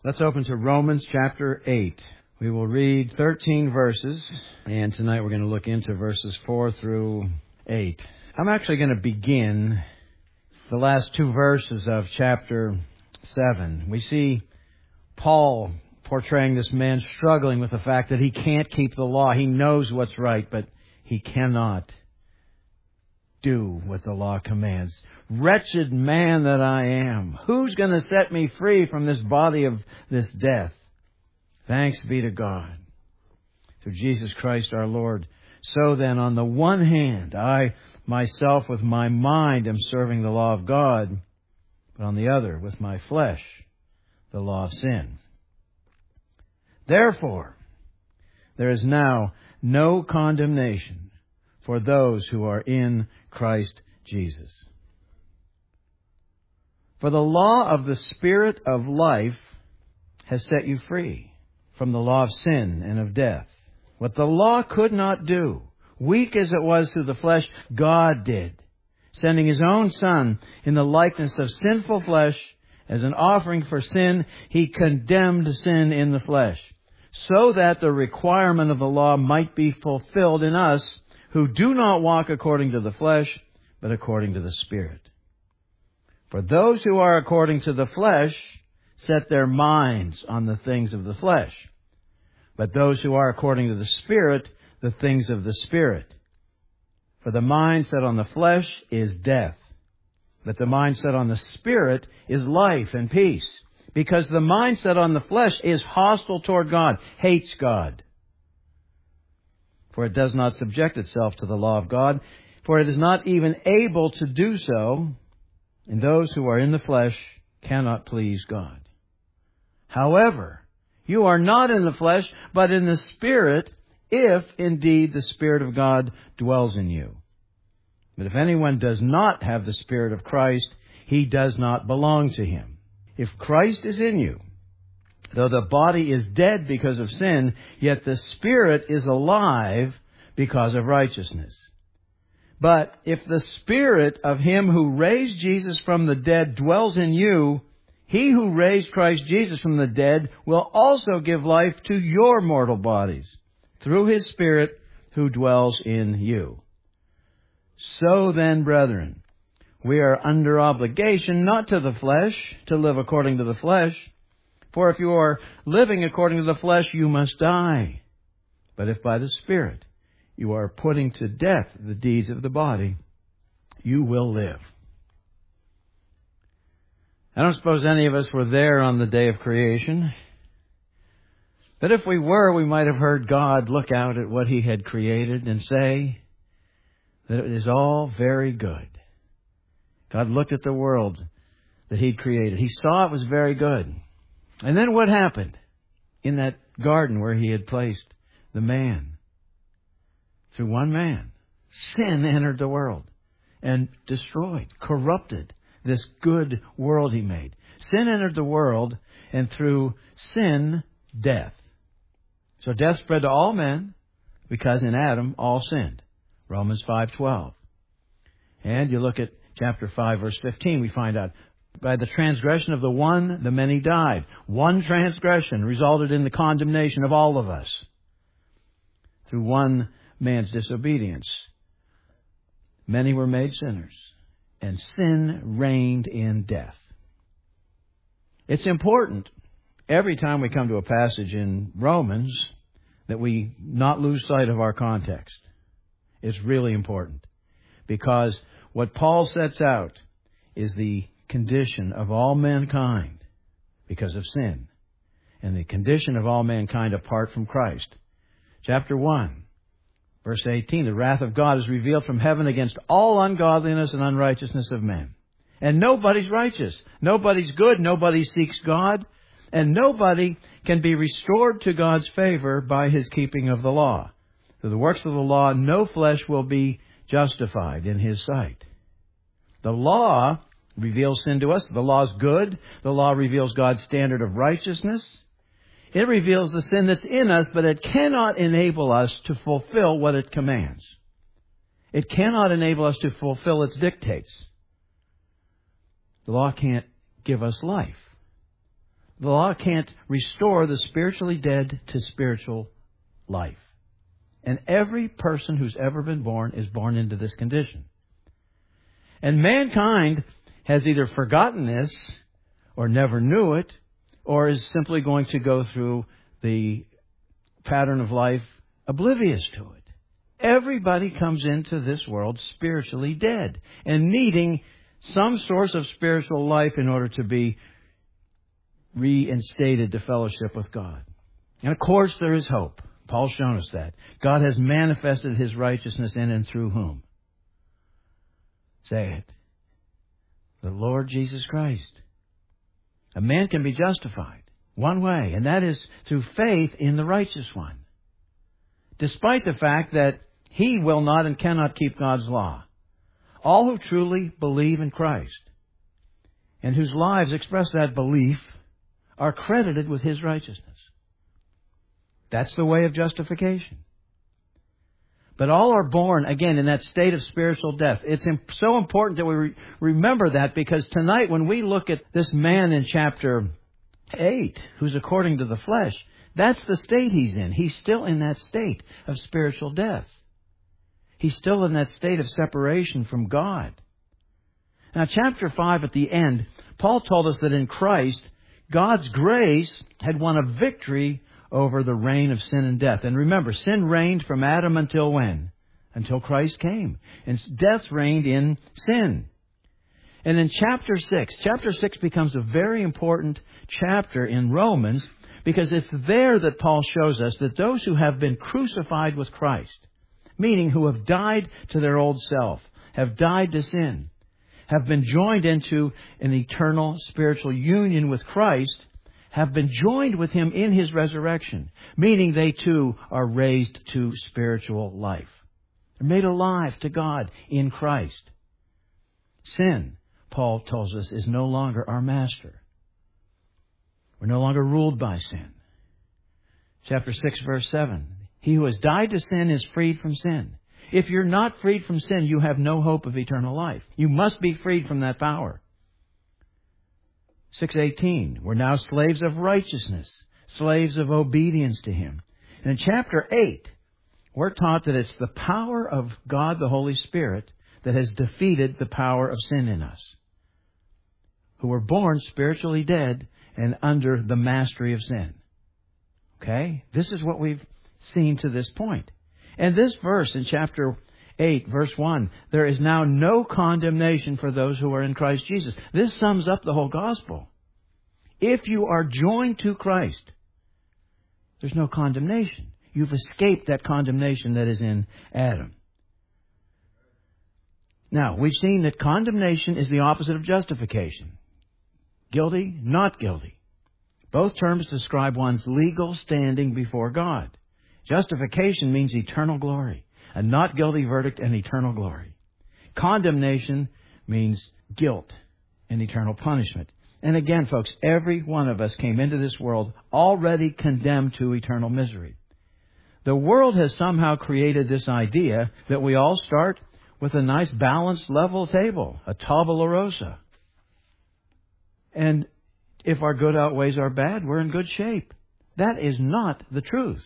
Let's open to Romans chapter 8. We will read 13 verses, and tonight we're going to look into verses 4 through 8. I'm actually going to begin the last two verses of chapter 7. We see Paul portraying this man struggling with the fact that he can't keep the law. He knows what's right, but he cannot do what the law commands. Wretched man that I am, who's going to set me free from this body of this death? Thanks be to God through Jesus Christ our Lord. So then, on the one hand, I myself with my mind am serving the law of God, but on the other, with my flesh, the law of sin. Therefore, there is now no condemnation for those who are in Christ Jesus. For the law of the Spirit of life has set you free from the law of sin and of death. What the law could not do, weak as it was through the flesh, God did, sending His own Son in the likeness of sinful flesh as an offering for sin. He condemned sin in the flesh, so that the requirement of the law might be fulfilled in us who do not walk according to the flesh, but according to the Spirit. For those who are according to the flesh set their minds on the things of the flesh, but those who are according to the Spirit, the things of the Spirit. For the mind set on the flesh is death, but the mind set on the Spirit is life and peace, because the mind set on the flesh is hostile toward God, hates God. For it does not subject itself to the law of God, for it is not even able to do so, and those who are in the flesh cannot please God. However, you are not in the flesh, but in the Spirit, if indeed the Spirit of God dwells in you. But if anyone does not have the Spirit of Christ, he does not belong to Him. If Christ is in you, though the body is dead because of sin, yet the Spirit is alive because of righteousness. But if the Spirit of Him who raised Jesus from the dead dwells in you, He who raised Christ Jesus from the dead will also give life to your mortal bodies through His Spirit who dwells in you. So then, brethren, we are under obligation not to the flesh, to live according to the flesh. For if you are living according to the flesh, you must die. But if by the Spirit you are putting to death the deeds of the body, you will live. I don't suppose any of us were there on the day of creation. But if we were, we might have heard God look out at what He had created and say that it is all very good. God looked at the world that He'd created. He saw it was very good. And then what happened in that garden where He had placed the man? Through one man, sin entered the world and destroyed, corrupted this good world He made. Sin entered the world, and through sin, death. So death spread to all men because in Adam all sinned. Romans 5:12. And you look at chapter 5, verse 15, we find out, by the transgression of the one, the many died. One transgression resulted in the condemnation of all of us. Through one man's disobedience, many were made sinners, and sin reigned in death. It's important every time we come to a passage in Romans that we not lose sight of our context. It's really important, because what Paul sets out is the condition of all mankind because of sin, and the condition of all mankind apart from Christ. Chapter 1, verse 18, the wrath of God is revealed from heaven against all ungodliness and unrighteousness of men. And nobody's righteous. Nobody's good. Nobody seeks God. And nobody can be restored to God's favor by his keeping of the law. Through the works of the law, no flesh will be justified in His sight. The law reveals sin to us. The law is good. The law reveals God's standard of righteousness. It reveals the sin that's in us, but it cannot enable us to fulfill what it commands. It cannot enable us to fulfill its dictates. The law can't give us life. The law can't restore the spiritually dead to spiritual life. And every person who's ever been born is born into this condition. And mankind has either forgotten this, or never knew it, or is simply going to go through the pattern of life oblivious to it. Everybody comes into this world spiritually dead and needing some source of spiritual life in order to be reinstated to fellowship with God. And of course there is hope. Paul's shown us that. God has manifested His righteousness in and through whom? Say it. The Lord Jesus Christ. A man can be justified one way, and that is through faith in the righteous one. Despite the fact that he will not and cannot keep God's law. All who truly believe in Christ and whose lives express that belief are credited with His righteousness. That's the way of justification. But all are born, again, in that state of spiritual death. It's so important that we remember that, because tonight when we look at this man in chapter 8, who's according to the flesh, that's the state he's in. He's still in that state of spiritual death. He's still in that state of separation from God. Now, chapter 5 at the end, Paul told us that in Christ, God's grace had won a victory over the reign of sin and death. And remember, sin reigned from Adam until when? Until Christ came. And death reigned in sin. And in chapter 6 becomes a very important chapter in Romans, because it's there that Paul shows us that those who have been crucified with Christ, meaning who have died to their old self, have died to sin, have been joined into an eternal spiritual union with Christ, have been joined with Him in His resurrection, meaning they too are raised to spiritual life. They're made alive to God in Christ. Sin, Paul tells us, is no longer our master. We're no longer ruled by sin. Chapter 6, verse 7. He who has died to sin is freed from sin. If you're not freed from sin, you have no hope of eternal life. You must be freed from that power. 6:18. We're now slaves of righteousness, slaves of obedience to Him. And in chapter 8, we're taught that it's the power of God, the Holy Spirit, that has defeated the power of sin in us, who were born spiritually dead and under the mastery of sin. Okay? This is what we've seen to this point. And this verse in chapter 8, verse 1, there is now no condemnation for those who are in Christ Jesus. This sums up the whole gospel. If you are joined to Christ, there's no condemnation. You've escaped that condemnation that is in Adam. Now, we've seen that condemnation is the opposite of justification. Guilty, not guilty. Both terms describe one's legal standing before God. Justification means eternal glory. A not guilty verdict and eternal glory. Condemnation means guilt and eternal punishment. And again, folks, every one of us came into this world already condemned to eternal misery. The world has somehow created this idea that we all start with a nice balanced level table, a tabula rasa. And if our good outweighs our bad, we're in good shape. That is not the truth.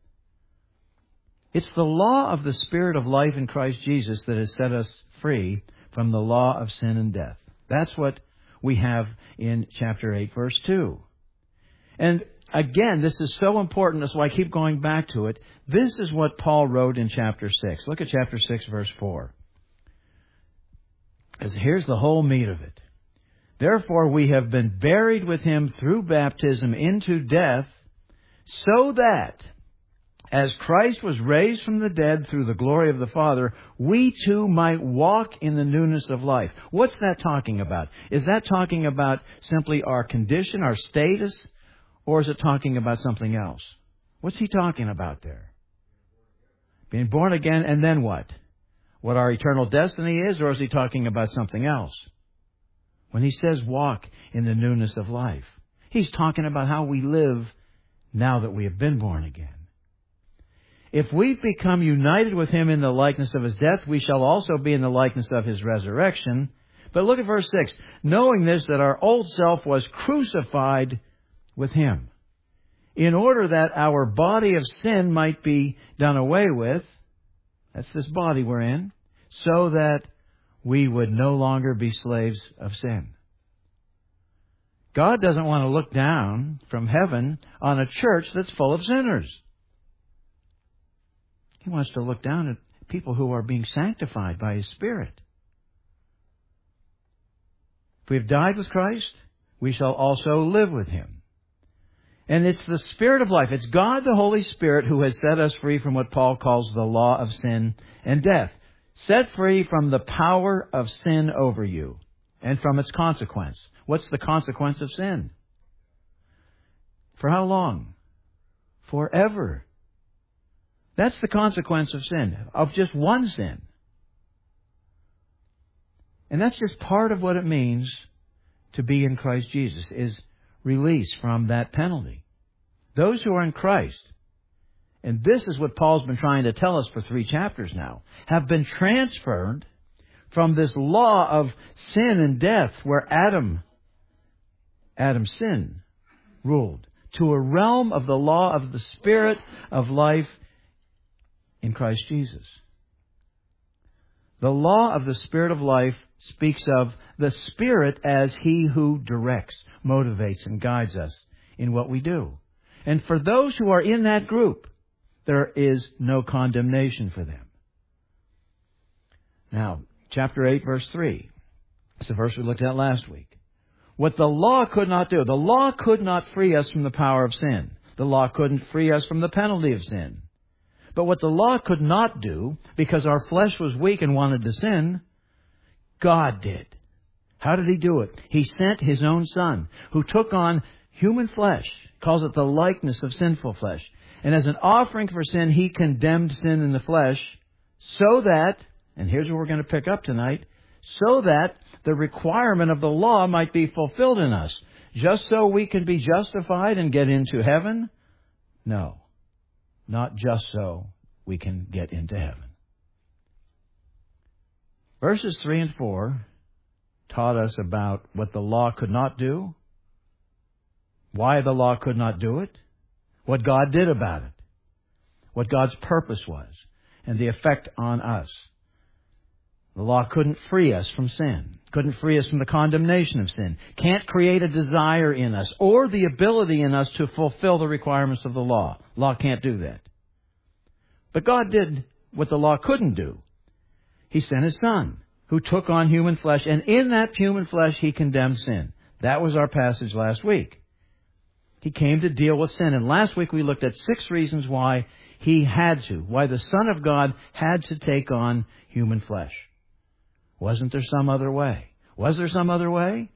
It's the law of the Spirit of life in Christ Jesus that has set us free from the law of sin and death. That's what we have in chapter 8, verse 2. And again, this is so important, that's why I keep going back to it. This is what Paul wrote in chapter 6. Look at chapter 6, verse 4. Because here's the whole meat of it. Therefore we have been buried with Him through baptism into death, so that, as Christ was raised from the dead through the glory of the Father, we too might walk in the newness of life. What's that talking about? Is that talking about simply our condition, our status, or is it talking about something else? What's he talking about there? Being born again, and then what? What our eternal destiny is, or is he talking about something else? When he says walk in the newness of life, he's talking about how we live now that we have been born again. If we've become united with Him in the likeness of His death, we shall also be in the likeness of His resurrection. But look at verse 6. Knowing this, that our old self was crucified with Him, in order that our body of sin might be done away with. That's this body we're in, so that we would no longer be slaves of sin. God doesn't want to look down from heaven on a church that's full of sinners. He wants to look down at people who are being sanctified by His Spirit. If we have died with Christ, we shall also live with Him. And it's the Spirit of life. It's God the Holy Spirit who has set us free from what Paul calls the law of sin and death. Set free from the power of sin over you and from its consequence. What's the consequence of sin? For how long? Forever. That's the consequence of sin, of just one sin. And that's just part of what it means to be in Christ Jesus, is release from that penalty. Those who are in Christ, and this is what Paul's been trying to tell us for 3 chapters now, have been transferred from this law of sin and death where Adam's sin ruled, to a realm of the law of the Spirit of life in Christ Jesus. The law of the Spirit of life speaks of the Spirit as He who directs, motivates, and guides us in what we do. And for those who are in that group, there is no condemnation for them. Now, chapter 8, verse 3. It's the verse we looked at last week. What the law could not do. The law could not free us from the power of sin. The law couldn't free us from the penalty of sin. But what the law could not do, because our flesh was weak and wanted to sin, God did. How did He do it? He sent His own Son, who took on human flesh, calls it the likeness of sinful flesh. And as an offering for sin, He condemned sin in the flesh, so that, and here's what we're going to pick up tonight, so that the requirement of the law might be fulfilled in us. Just so we can be justified and get into heaven? No. Not just so we can get into heaven. Verses 3 and 4 taught us about what the law could not do, why the law could not do it, what God did about it, what God's purpose was, and the effect on us. The law couldn't free us from sin, couldn't free us from the condemnation of sin, can't create a desire in us or the ability in us to fulfill the requirements of the law. Law can't do that. But God did what the law couldn't do. He sent His Son, who took on human flesh, and in that human flesh He condemned sin. That was our passage last week. He came to deal with sin. And last week we looked at 6 reasons why He had to, why the Son of God had to take on human flesh. Wasn't there some other way? Was there some other way?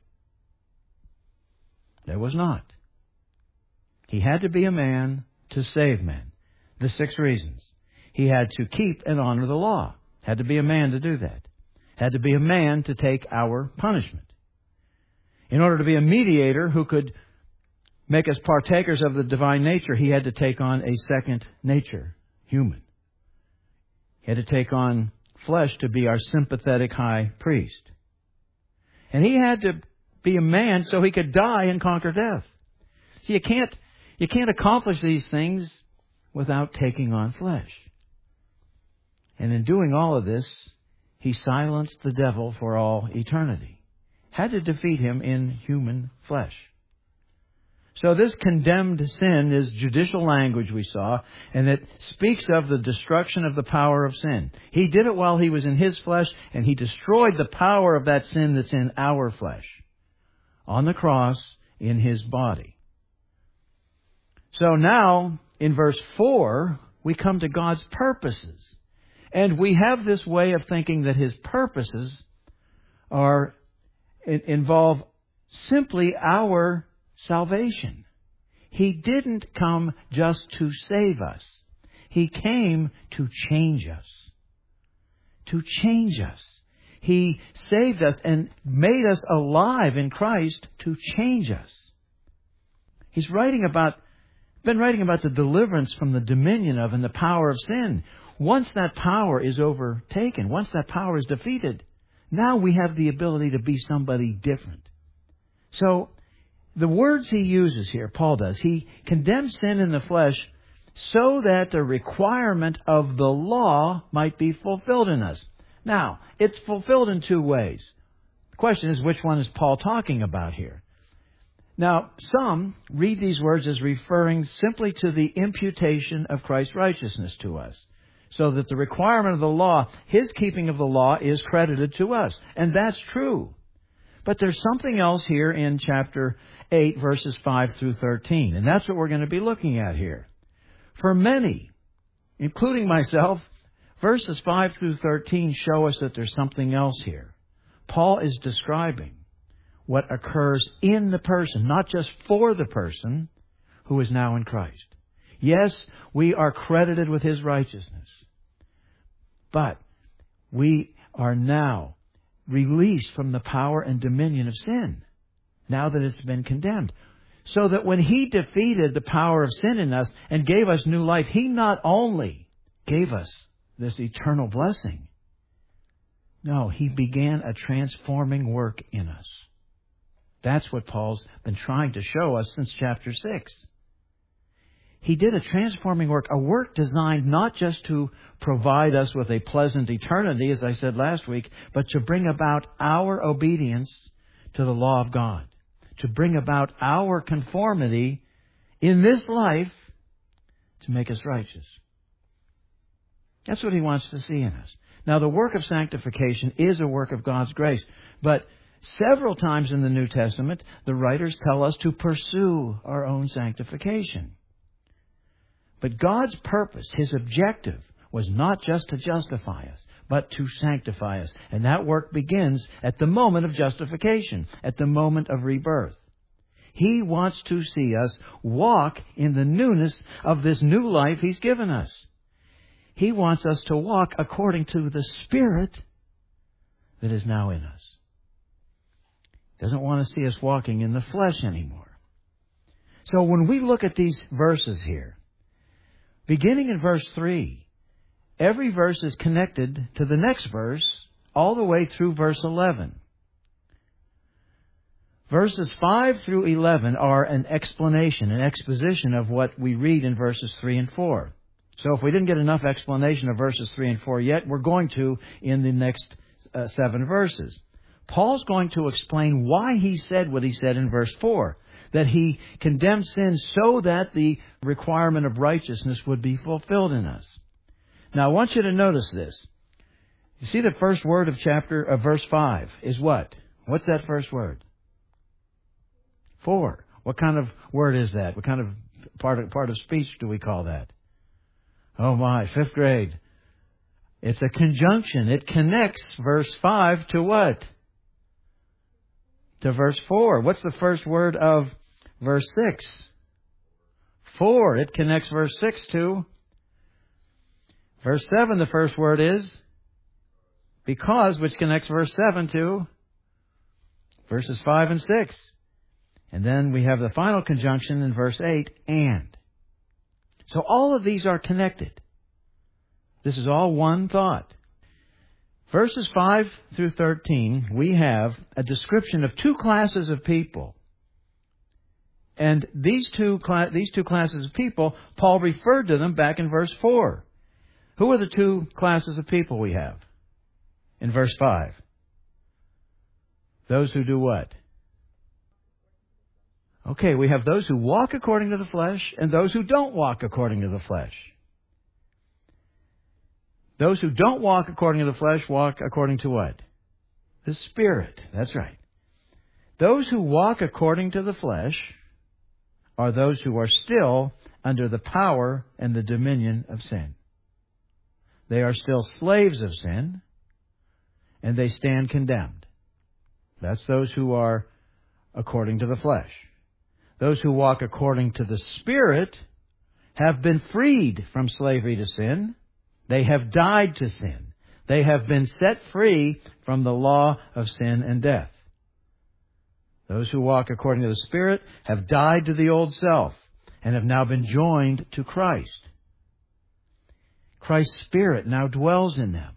There was not. He had to be a man to save men. The 6 reasons. He had to keep and honor the law. Had to be a man to do that. Had to be a man to take our punishment. In order to be a mediator who could make us partakers of the divine nature, He had to take on a second nature, human. He had to take on flesh to be our sympathetic high priest. And He had to be a man so He could die and conquer death. See, you can't accomplish these things without taking on flesh. And in doing all of this, He silenced the devil for all eternity. Had to defeat him in human flesh. So this condemned sin is judicial language we saw, and it speaks of the destruction of the power of sin. He did it while He was in His flesh, and He destroyed the power of that sin that's in our flesh on the cross in His body. So now, in verse 4, we come to God's purposes. And we have this way of thinking that His purposes involve simply our salvation. He didn't come just to save us. He came to change us. To change us. He saved us and made us alive in Christ to change us. He's been writing about the deliverance from the dominion of and the power of sin. Once that power is overtaken, once that power is defeated, now we have the ability to be somebody different. So, the words he uses here, Paul does, he condemns sin in the flesh so that the requirement of the law might be fulfilled in us. Now, it's fulfilled in two ways. The question is, which one is Paul talking about here? Now, some read these words as referring simply to the imputation of Christ's righteousness to us, so that the requirement of the law, his keeping of the law, is credited to us. And that's true. But there's something else here in chapter 8, verses 5 through 13, and that's what we're going to be looking at here. For many, including myself, verses 5 through 13 show us that there's something else here. Paul is describing what occurs in the person, not just for the person who is now in Christ. Yes, we are credited with his righteousness, but we are now released from the power and dominion of sin, now that it's been condemned. So that when he defeated the power of sin in us and gave us new life, he not only gave us this eternal blessing, no, he began a transforming work in us. That's what Paul's been trying to show us since chapter 6. He did a transforming work, a work designed not just to provide us with a pleasant eternity, as I said last week, but to bring about our obedience to the law of God, to bring about our conformity in this life to make us righteous. That's what he wants to see in us. Now, the work of sanctification is a work of God's grace, but several times in the New Testament, the writers tell us to pursue our own sanctification. But God's purpose, his objective, was not just to justify us, but to sanctify us. And that work begins at the moment of justification, at the moment of rebirth. He wants to see us walk in the newness of this new life he's given us. He wants us to walk according to the Spirit that is now in us. He doesn't want to see us walking in the flesh anymore. So when we look at these verses here, beginning in verse 3, every verse is connected to the next verse all the way through verse 11. Verses 5 through 11 are an explanation, an exposition of what we read in verses 3 and 4. So if we didn't get enough explanation of verses 3 and 4 yet, we're going to in the next 7 verses. Paul's going to explain why he said what he said in verse 4, that he condemned sin so that the requirement of righteousness would be fulfilled in us. Now, I want you to notice this. You see the first word of verse 5 is what? What's that first word? For. What kind of word is that? What kind of part of speech do we call that? Oh my, 5th grade. It's a conjunction. It connects verse 5 to what? To verse 4. What's the first word of verse 6? For. It connects verse 6 to verse 7. The first word is because, which connects verse 7 to verses 5 and 6. And then we have the final conjunction in verse 8, and. So all of these are connected. This is all one thought. Verses 5 through 13, we have a description of two classes of people. And these two classes of people, Paul referred to them back in verse 4. Who are the two classes of people we have in verse 5? Those who do what? Okay, we have those who walk according to the flesh and those who don't walk according to the flesh. Those who don't walk according to the flesh walk according to what? The Spirit. That's right. Those who walk according to the flesh are those who are still under the power and the dominion of sin. They are still slaves of sin, and they stand condemned. That's those who are according to the flesh. Those who walk according to the Spirit have been freed from slavery to sin. They have died to sin. They have been set free from the law of sin and death. Those who walk according to the Spirit have died to the old self and have now been joined to Christ. Christ's Spirit now dwells in them.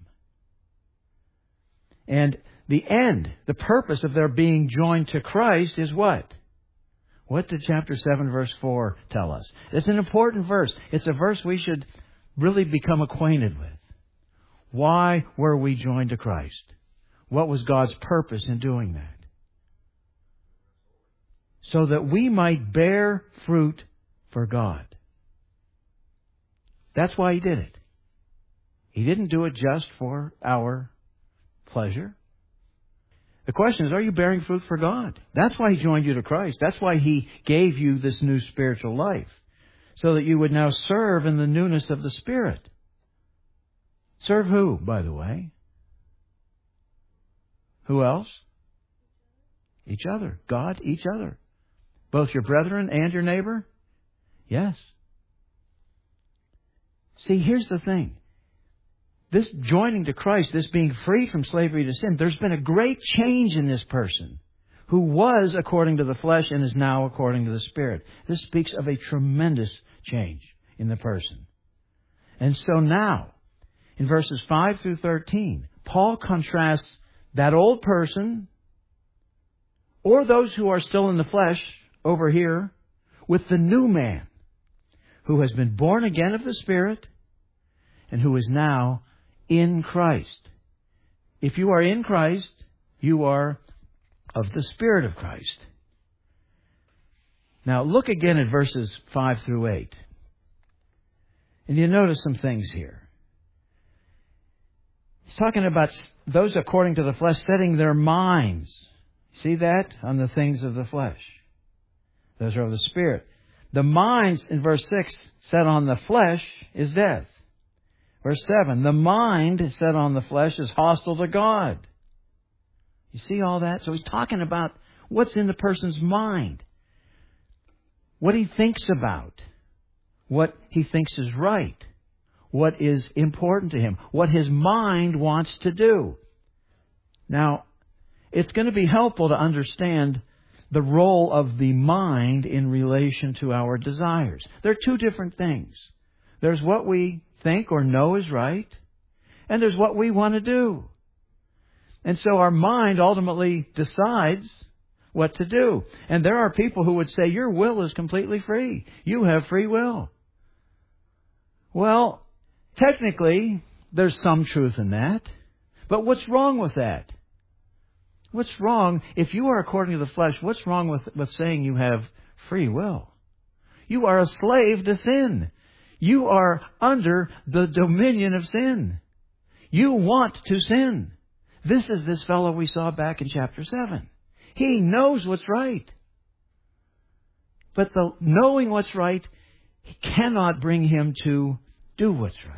And the end, the purpose of their being joined to Christ is what? What did chapter 7, verse 4 tell us? It's an important verse. It's a verse we should really become acquainted with. Why were we joined to Christ? What was God's purpose in doing that? So that we might bear fruit for God. That's why He did it. He didn't do it just for our pleasure. The question is, are you bearing fruit for God? That's why He joined you to Christ. That's why He gave you this new spiritual life. So that you would now serve in the newness of the Spirit. Serve who, by the way? Who else? Each other. God, each other. Both your brethren and your neighbor? Yes. See, here's the thing. This joining to Christ, this being free from slavery to sin, there's been a great change in this person who was according to the flesh and is now according to the Spirit. This speaks of a tremendous change in the person. And so now, in verses 5 through 13, Paul contrasts that old person or those who are still in the flesh over here with the new man who has been born again of the Spirit and who is now in Christ. If you are in Christ, you are of the Spirit of Christ. Now look again at verses 5 through 8. And you notice some things here. He's talking about those according to the flesh setting their minds. See that? On the things of the flesh. Those are of the Spirit. The minds, in verse 6, set on the flesh is death. Verse 7, the mind set on the flesh is hostile to God. You see all that? So he's talking about what's in the person's mind. What he thinks about. What he thinks is right. What is important to him. What his mind wants to do. Now, it's going to be helpful to understand the role of the mind in relation to our desires. There are two different things. There's what we think or know is right, and there's what we want to do. And so our mind ultimately decides what to do. And there are people who would say, your will is completely free. You have free will. Well, technically, there's some truth in that. But what's wrong with that? What's wrong, if you are according to the flesh, what's wrong with saying you have free will? You are a slave to sin. You are under the dominion of sin. You want to sin. This is this fellow we saw back in chapter 7. He knows what's right. But the knowing what's right cannot bring him to do what's right.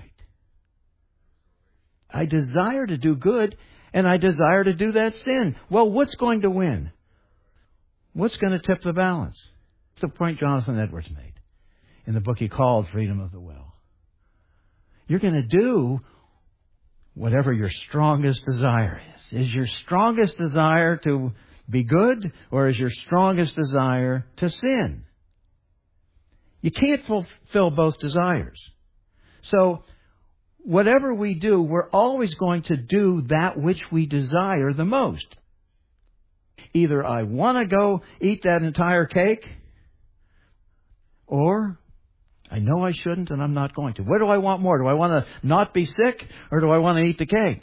I desire to do good, and I desire to do that sin. Well, what's going to win? What's going to tip the balance? It's the point Jonathan Edwards made in the book he called Freedom of the Will. You're going to do whatever your strongest desire is. Is your strongest desire to be good, or is your strongest desire to sin? You can't fulfill both desires. So, whatever we do, we're always going to do that which we desire the most. Either I want to go eat that entire cake, or I know I shouldn't and I'm not going to. What do I want more? Do I want to not be sick, or do I want to eat the cake?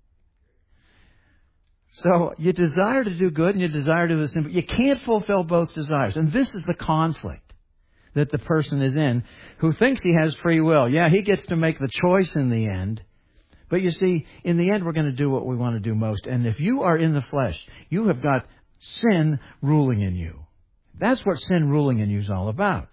So you desire to do good and you desire to do the sin, but you can't fulfill both desires. And this is the conflict that the person is in who thinks he has free will. Yeah, he gets to make the choice in the end. But you see, in the end, we're going to do what we want to do most. And if you are in the flesh, you have got sin ruling in you. That's what sin ruling in you is all about.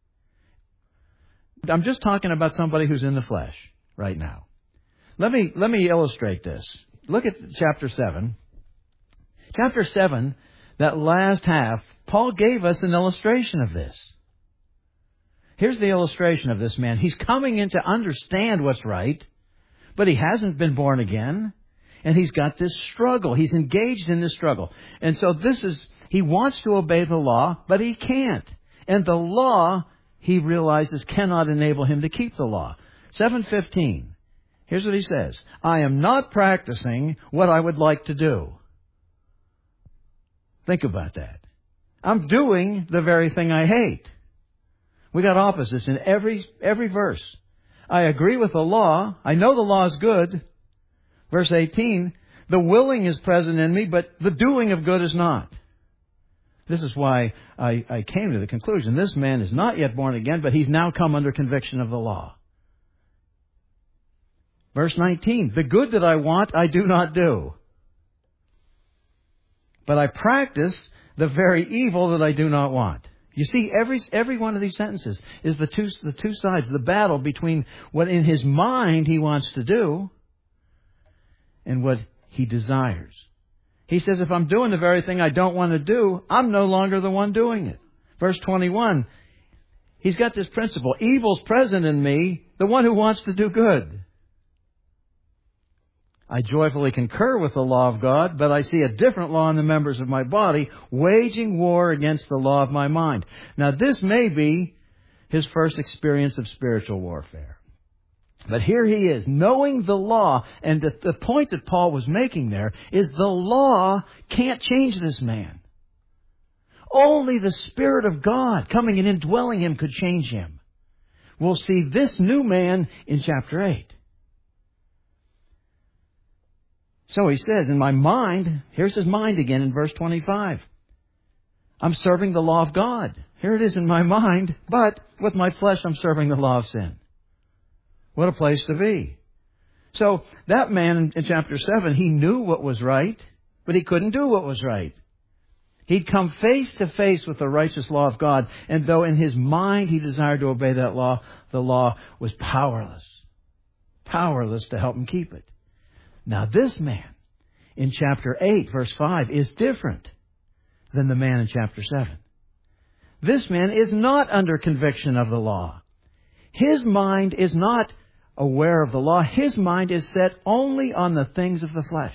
I'm just talking about somebody who's in the flesh right now. Let me illustrate this. Look at chapter 7. Chapter 7, that last half, Paul gave us an illustration of this. Here's the illustration of this man. He's coming in to understand what's right, but he hasn't been born again, and he's got this struggle. He's engaged in this struggle. And so he wants to obey the law, but he can't. And the law, he realizes, cannot enable him to keep the law. 7:15. Here's what he says. I am not practicing what I would like to do. Think about that. I'm doing the very thing I hate. We got opposites in every verse. I agree with the law. I know the law is good. Verse 18, the willing is present in me, but the doing of good is not. This is why I came to the conclusion. This man is not yet born again, but he's now come under conviction of the law. Verse 19, the good that I want, I do not do. But I practice the very evil that I do not want. You see, every one of these sentences is the two sides, the battle between what in his mind he wants to do and what he desires. He says, if I'm doing the very thing I don't want to do, I'm no longer the one doing it. Verse 21, he's got this principle. Evil's present in me, the one who wants to do good. I joyfully concur with the law of God, but I see a different law in the members of my body, waging war against the law of my mind. Now, this may be his first experience of spiritual warfare. But here he is, knowing the law, and the point that Paul was making there is the law can't change this man. Only the Spirit of God coming and indwelling him could change him. We'll see this new man in chapter 8. So he says, in my mind, here's his mind again in verse 25. I'm serving the law of God. Here it is in my mind, but with my flesh I'm serving the law of sin. What a place to be. So that man in chapter 7, he knew what was right, but he couldn't do what was right. He'd come face to face with the righteous law of God, and though in his mind he desired to obey that law, the law was powerless. Powerless to help him keep it. Now this man in chapter 8, verse 5, is different than the man in chapter 7. This man is not under conviction of the law. His mind is not aware of the law. His mind is set only on the things of the flesh.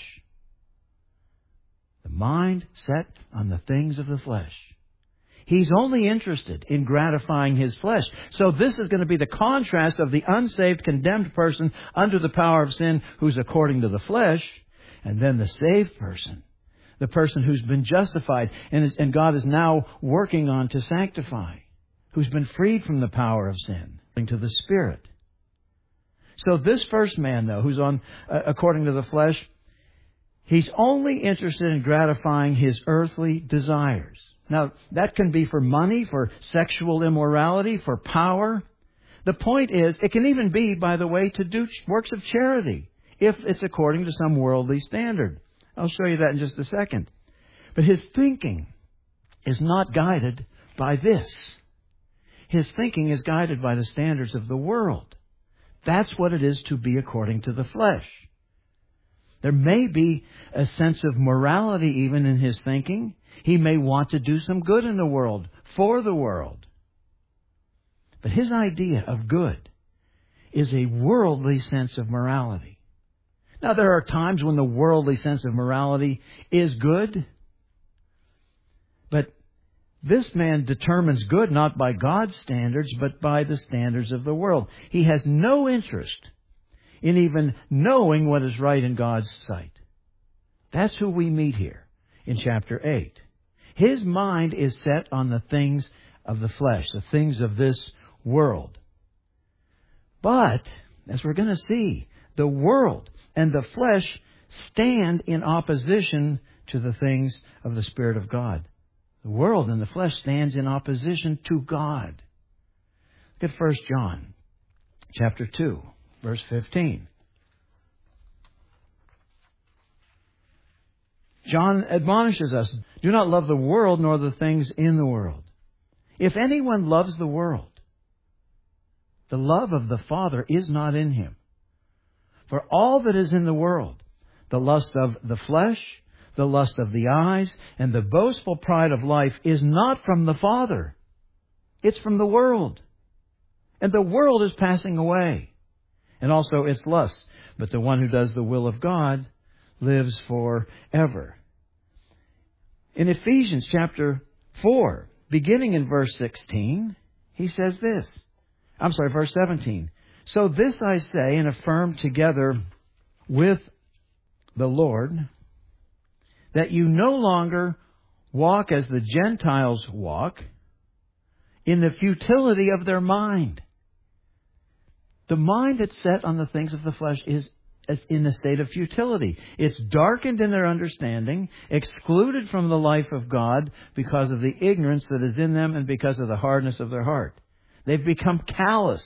The mind set on the things of the flesh. He's only interested in gratifying his flesh. So this is going to be the contrast of the unsaved, condemned person under the power of sin who's according to the flesh, and then the saved person, the person who's been justified and God is now working on to sanctify, who's been freed from the power of sin, to the Spirit. So this first man, though, who's on according to the flesh, he's only interested in gratifying his earthly desires. Now, that can be for money, for sexual immorality, for power. The point is, it can even be, by the way, to do works of charity, if it's according to some worldly standard. I'll show you that in just a second. But his thinking is not guided by this. His thinking is guided by the standards of the world. That's what it is to be according to the flesh. There may be a sense of morality even in his thinking. He may want to do some good in the world, for the world. But his idea of good is a worldly sense of morality. Now, there are times when the worldly sense of morality is good. But this man determines good not by God's standards, but by the standards of the world. He has no interest in even knowing what is right in God's sight. That's who we meet here in chapter 8. His mind is set on the things of the flesh, the things of this world. But, as we're going to see, the world and the flesh stand in opposition to the things of the Spirit of God. The world and the flesh stands in opposition to God. Look at 1 John chapter 2, verse 15. John admonishes us, do not love the world nor the things in the world. If anyone loves the world, the love of the Father is not in him. For all that is in the world, the lust of the flesh, the lust of the eyes, and the boastful pride of life is not from the Father. It's from the world. And the world is passing away, and also its lusts. But the one who does the will of God lives forever. In Ephesians chapter 4, beginning in verse 16, he says this. Verse 17. So this I say and affirm together with the Lord, that you no longer walk as the Gentiles walk, in the futility of their mind. The mind that's set on the things of the flesh is in a state of futility. It's darkened in their understanding, excluded from the life of God because of the ignorance that is in them and because of the hardness of their heart. They've become callous.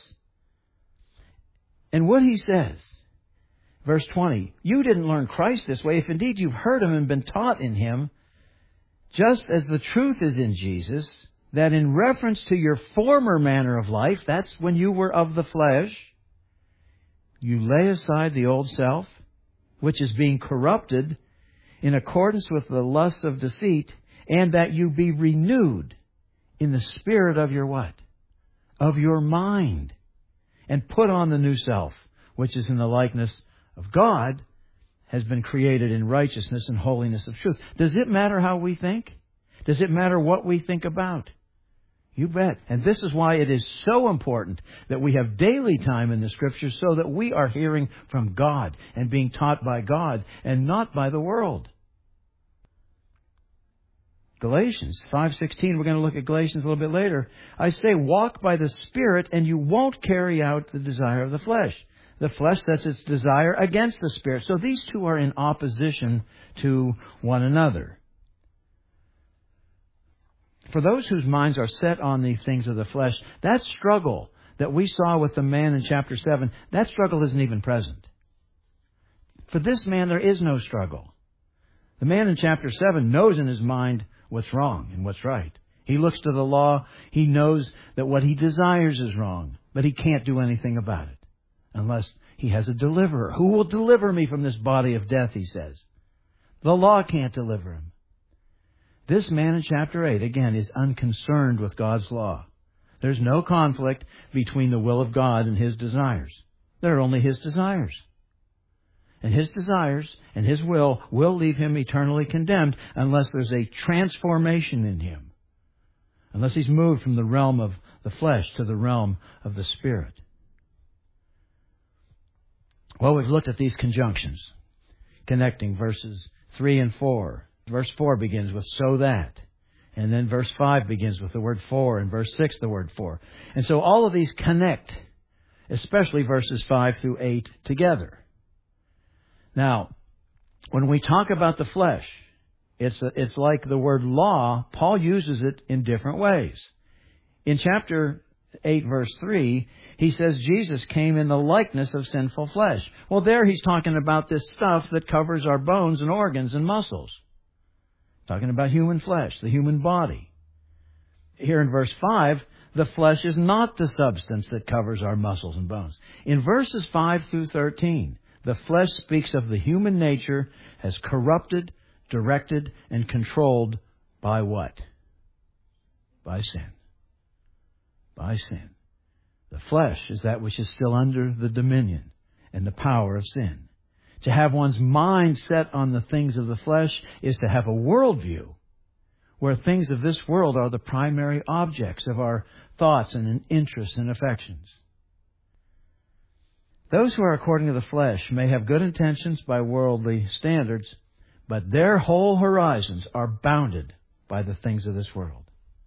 And what he says, verse 20, you didn't learn Christ this way, if indeed you've heard Him and been taught in Him, just as the truth is in Jesus, that in reference to your former manner of life, that's when you were of the flesh, you lay aside the old self, which is being corrupted in accordance with the lusts of deceit, and that you be renewed in the spirit of your what? Of your mind. And put on the new self, which is in the likeness of God, has been created in righteousness and holiness of truth. Does it matter how we think? Does it matter what we think about? You bet. And this is why it is so important that we have daily time in the Scriptures so that we are hearing from God and being taught by God and not by the world. Galatians 5:16, we're going to look at Galatians a little bit later. I say, walk by the Spirit and you won't carry out the desire of the flesh. The flesh sets its desire against the Spirit. So these two are in opposition to one another. For those whose minds are set on the things of the flesh, that struggle that we saw with the man in chapter 7, that struggle isn't even present. For this man, there is no struggle. The man in chapter 7 knows in his mind what's wrong and what's right. He looks to the law. He knows that what he desires is wrong, but he can't do anything about it unless he has a deliverer. Who will deliver me from this body of death, he says. The law can't deliver him. This man in chapter 8, again, is unconcerned with God's law. There's no conflict between the will of God and His desires. There are only His desires. And His desires and His will leave him eternally condemned unless there's a transformation in him. Unless he's moved from the realm of the flesh to the realm of the Spirit. Well, we've looked at these conjunctions, connecting verses 3 and 4. Verse 4 begins with so that. And then verse 5 begins with the word for. And verse 6, the word for. And so all of these connect, especially verses 5 through 8 together. Now, when we talk about the flesh, it's like the word law. Paul uses it in different ways. In chapter 8, verse 3, he says Jesus came in the likeness of sinful flesh. Well, there he's talking about this stuff that covers our bones and organs and muscles. Talking about human flesh, the human body. Here in verse 5, the flesh is not the substance that covers our muscles and bones. In verses 5 through 13, the flesh speaks of the human nature as corrupted, directed, and controlled by what? By sin. By sin. The flesh is that which is still under the dominion and the power of sin. To have one's mind set on the things of the flesh is to have a worldview where things of this world are the primary objects of our thoughts and interests and affections. Those who are according to the flesh may have good intentions by worldly standards, but their whole horizons are bounded by the things of this world.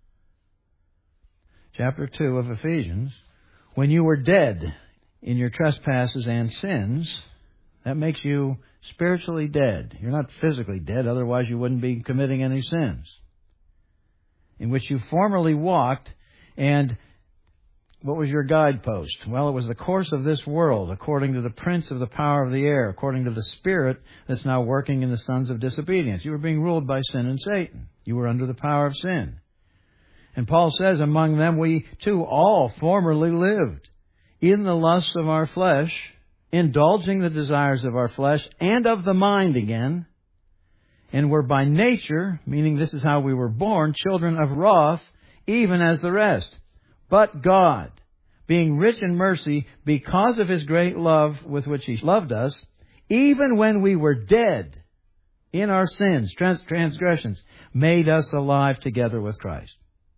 Chapter 2 of Ephesians, when you were dead in your trespasses and sins, that makes you spiritually dead. You're not physically dead, otherwise you wouldn't be committing any sins. In which you formerly walked, and what was your guidepost? Well, it was the course of this world, according to the prince of the power of the air, according to the spirit that's now working in the sons of disobedience. You were being ruled by sin and Satan. You were under the power of sin. And Paul says, among them we too all formerly lived in the lusts of our flesh, indulging the desires of our flesh and of the mind again, and were by nature, meaning this is how we were born, children of wrath, even as the rest. But God, being rich in mercy, because of His great love with which He loved us, even when we were dead in our sins, transgressions, made us alive together with Christ.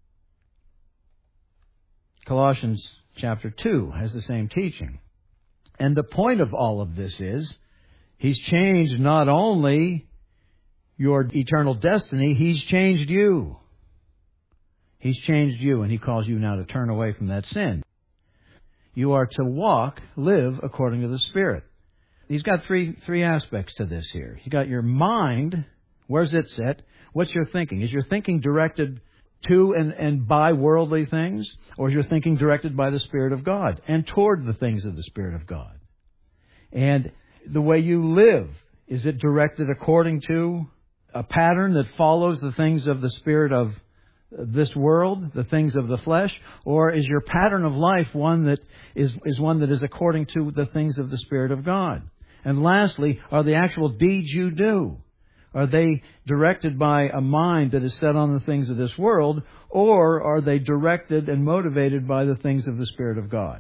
Colossians chapter 2 has the same teaching. And the point of all of this is, He's changed not only your eternal destiny. He's changed you. He's changed you, and He calls you now to turn away from that sin. You are to live according to the Spirit. He's got three aspects to this here. He's got your mind. Where's it set? What's your thinking? Is your thinking directed to and by worldly things? Or is your thinking directed by the Spirit of God and toward the things of the Spirit of God? And the way you live, is it directed according to a pattern that follows the things of the spirit of this world, the things of the flesh? Or is your pattern of life one that is one that is according to the things of the Spirit of God? And lastly, are the actual deeds you do, are they directed by a mind that is set on the things of this world, or are they directed and motivated by the things of the Spirit of God?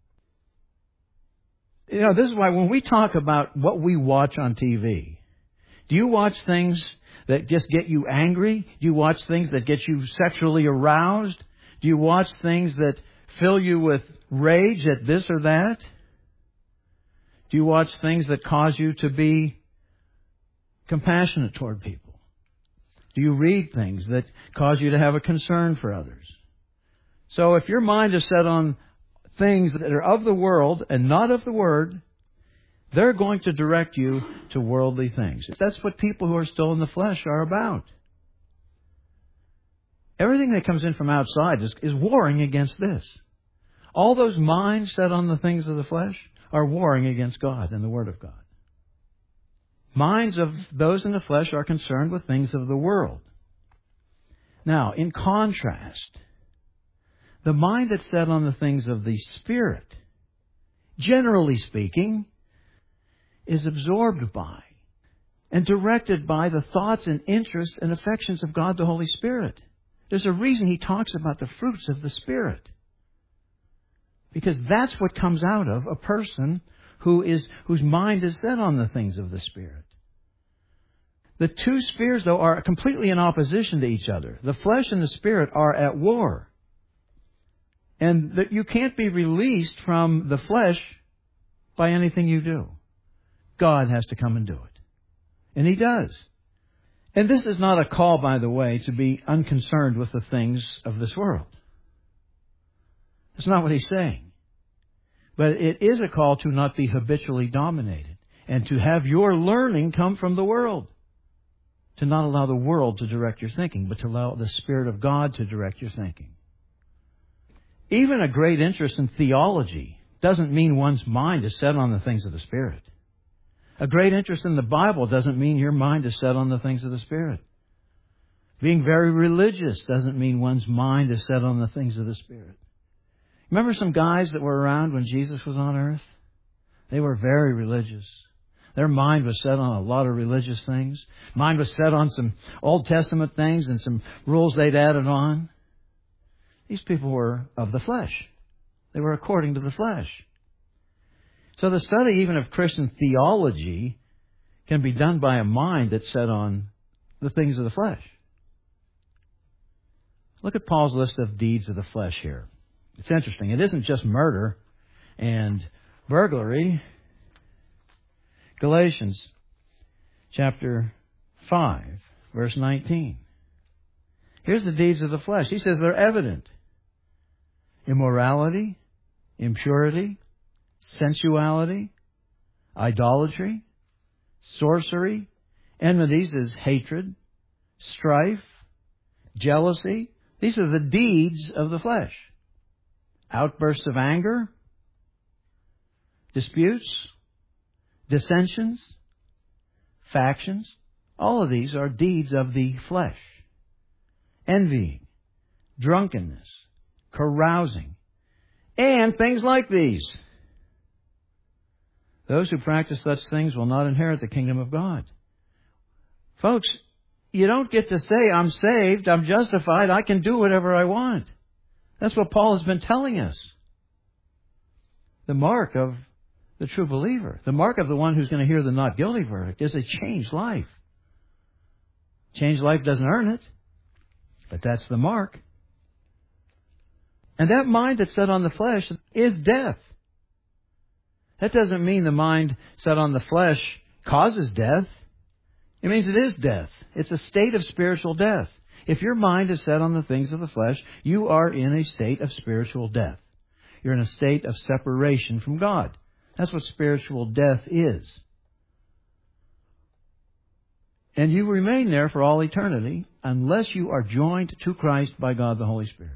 You know, this is why when we talk about what we watch on TV, do you watch things that just get you angry? Do you watch things that get you sexually aroused? Do you watch things that fill you with rage at this or that? Do you watch things that cause you to be compassionate toward people? Do you read things that cause you to have a concern for others? So if your mind is set on things that are of the world and not of the Word, they're going to direct you to worldly things. That's what people who are still in the flesh are about. Everything that comes in from outside is warring against this. All those minds set on the things of the flesh are warring against God and the Word of God. Minds of those in the flesh are concerned with things of the world. Now, in contrast, the mind that's set on the things of the Spirit, generally speaking, is absorbed by and directed by the thoughts and interests and affections of God the Holy Spirit. There's a reason He talks about the fruits of the Spirit. Because that's what comes out of a person whose mind is set on the things of the Spirit. The two spheres, though, are completely in opposition to each other. The flesh and the Spirit are at war. And that you can't be released from the flesh by anything you do. God has to come and do it. And He does. And this is not a call, by the way, to be unconcerned with the things of this world. That's not what He's saying. But it is a call to not be habitually dominated and to have your learning come from the world. To not allow the world to direct your thinking, but to allow the Spirit of God to direct your thinking. Even a great interest in theology doesn't mean one's mind is set on the things of the Spirit. A great interest in the Bible doesn't mean your mind is set on the things of the Spirit. Being very religious doesn't mean one's mind is set on the things of the Spirit. Remember some guys that were around when Jesus was on earth? They were very religious. Their mind was set on a lot of religious things. Mind was set on some Old Testament things and some rules they'd added on. These people were of the flesh. They were according to the flesh. So the study even of Christian theology can be done by a mind that's set on the things of the flesh. Look at Paul's list of deeds of the flesh here. It's interesting. It isn't just murder and burglary. Galatians chapter 5, verse 19. Here's the deeds of the flesh. He says they're evident. Immorality, impurity, sensuality, idolatry, sorcery, enmities is hatred, strife, jealousy. These are the deeds of the flesh. Outbursts of anger, disputes, dissensions, factions. All of these are deeds of the flesh. Envying, drunkenness, carousing, and things like these. Those who practice such things will not inherit the kingdom of God. Folks, you don't get to say, I'm saved, I'm justified, I can do whatever I want. That's what Paul has been telling us. The mark of the true believer, the mark of the one who's going to hear the not guilty verdict, is a changed life. Changed life doesn't earn it, but that's the mark. And that mind that's set on the flesh is death. That doesn't mean the mind set on the flesh causes death. It means it is death. It's a state of spiritual death. If your mind is set on the things of the flesh, you are in a state of spiritual death. You're in a state of separation from God. That's what spiritual death is. And you remain there for all eternity unless you are joined to Christ by God the Holy Spirit.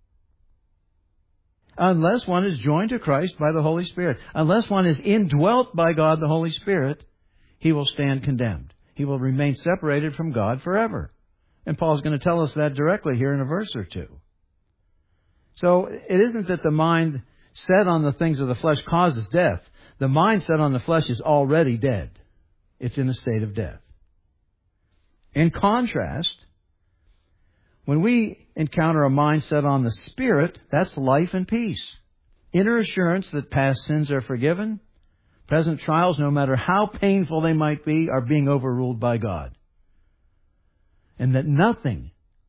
Unless one is joined to Christ by the Holy Spirit. Unless one is indwelt by God the Holy Spirit, he will stand condemned. He will remain separated from God forever. And Paul's going to tell us that directly here in a verse or two. So it isn't that the mind set on the things of the flesh causes death. The mind set on the flesh is already dead. It's in a state of death. In contrast, when we encounter a mind set on the Spirit, that's life and peace. Inner assurance that past sins are forgiven. Present trials, no matter how painful they might be, are being overruled by God. And that nothing,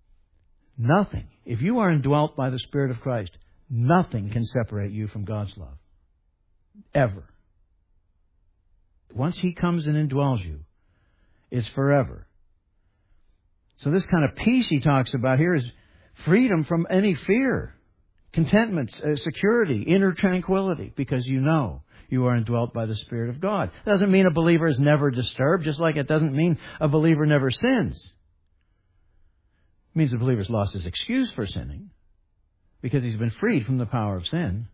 if you are indwelt by the Spirit of Christ, nothing can separate you from God's love. Ever. Once He comes and indwells you, it's forever. So this kind of peace he talks about here is freedom from any fear, contentment, security, inner tranquility, because you know you are indwelt by the Spirit of God. It doesn't mean a believer is never disturbed, just like it doesn't mean a believer never sins. It means the believer's lost his excuse for sinning, because he's been freed from the power of sin.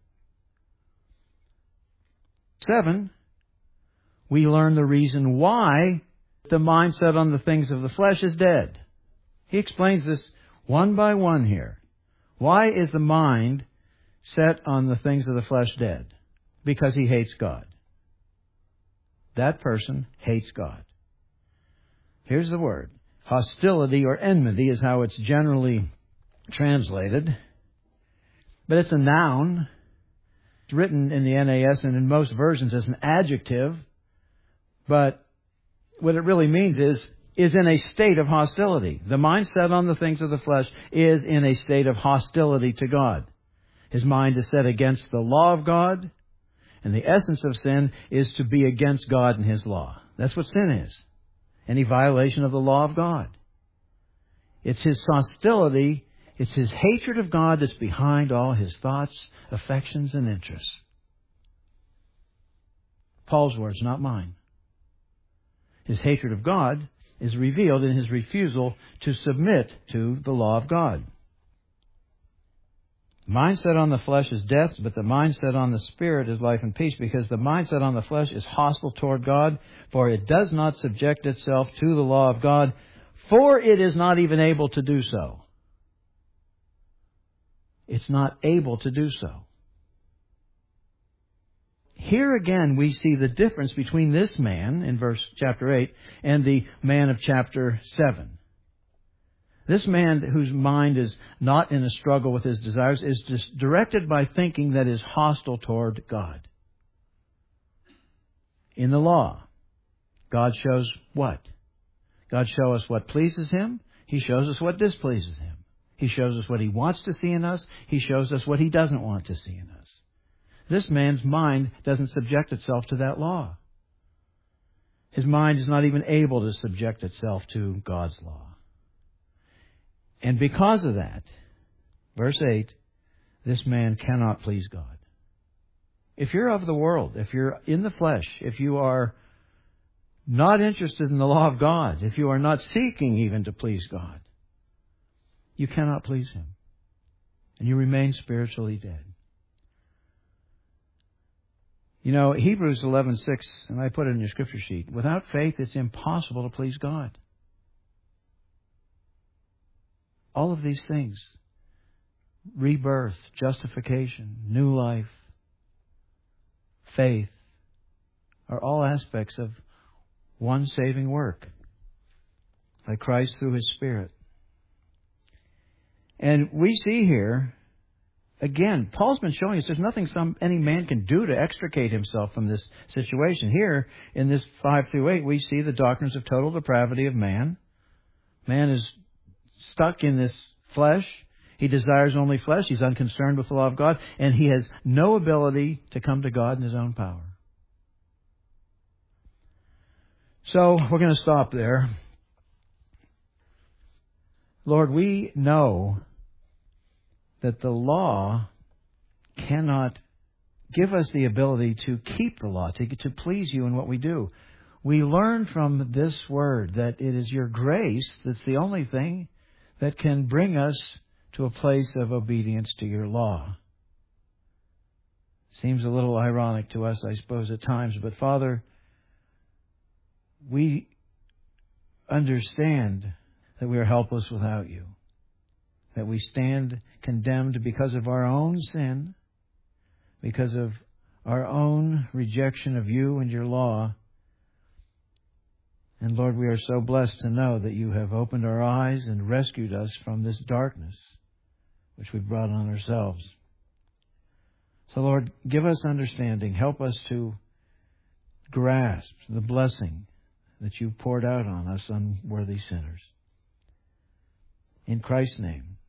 7, we learn the reason why the mind set on the things of the flesh is dead. He explains this one by one here. Why is the mind set on the things of the flesh dead? Because he hates God. That person hates God. Here's the word. Hostility or enmity is how it's generally translated. But it's a noun. It's written in the NAS and in most versions as an adjective. But what it really means is in a state of hostility. The mind set on the things of the flesh is in a state of hostility to God. His mind is set against the law of God, and the essence of sin is to be against God and His law. That's what sin is. Any violation of the law of God. It's his hostility, it's his hatred of God that's behind all his thoughts, affections, and interests. Paul's words, not mine. His hatred of God is revealed in his refusal to submit to the law of God. Mind set on the flesh is death, but the mind set on the Spirit is life and peace, because the mind set on the flesh is hostile toward God, for it does not subject itself to the law of God, for it is not even able to do so. It's not able to do so. Here again we see the difference between this man in chapter 8 and the man of chapter 7. This man whose mind is not in a struggle with his desires is just directed by thinking that is hostile toward God. In the law, God shows what? God shows us what pleases Him. He shows us what displeases Him. He shows us what He wants to see in us. He shows us what He doesn't want to see in us. This man's mind doesn't subject itself to that law. His mind is not even able to subject itself to God's law. And because of that, verse 8, this man cannot please God. If you're of the world, if you're in the flesh, if you are not interested in the law of God, if you are not seeking even to please God, you cannot please Him. And you remain spiritually dead. You know, Hebrews 11:6, and I put it in your scripture sheet, without faith it's impossible to please God. All of these things, rebirth, justification, new life, faith, are all aspects of one saving work by Christ through His Spirit. And we see here, again, Paul's been showing us there's nothing any man can do to extricate himself from this situation. Here, in this 5-8, we see the doctrines of total depravity of man. Man is stuck in this flesh. He desires only flesh. He's unconcerned with the law of God. And he has no ability to come to God in his own power. So we're going to stop there. Lord, we know that the law cannot give us the ability to keep the law, to please you in what we do. We learn from this word that it is your grace that's the only thing that can bring us to a place of obedience to your law. Seems a little ironic to us, I suppose, at times, but Father, we understand that we are helpless without you, that we stand condemned because of our own sin, because of our own rejection of you and your law. And Lord, we are so blessed to know that you have opened our eyes and rescued us from this darkness which we brought on ourselves. So Lord, give us understanding. Help us to grasp the blessing that you poured out on us unworthy sinners. In Christ's name,